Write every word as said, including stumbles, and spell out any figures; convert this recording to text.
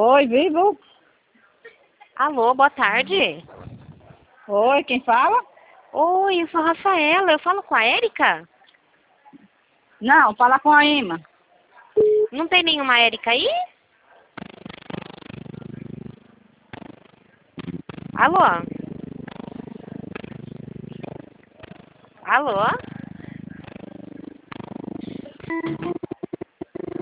Oi, vivo? Alô, boa tarde. Oi, quem fala? Oi, eu sou a Rafaela. Eu falo com a Érica? Não, fala com a Ima. Não tem nenhuma Érica aí? Alô? Alô?